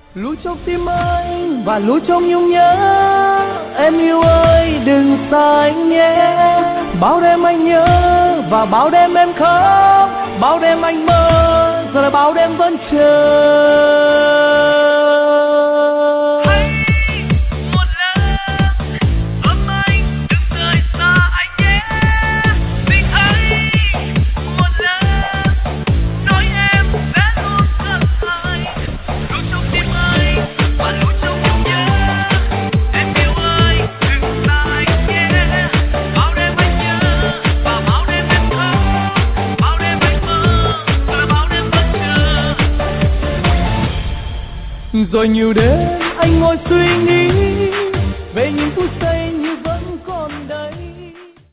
Lưu trong tim anh và lưu trong nhung nhớ. Em yêu ơi đừng xa anh nhé. Bao đêm anh nhớ và bao đêm em khóc. Bao đêm anh mơ giờ là bao đêm vẫn chờ. Rồi nhiều đêm anh ngồi suy nghĩ về những phút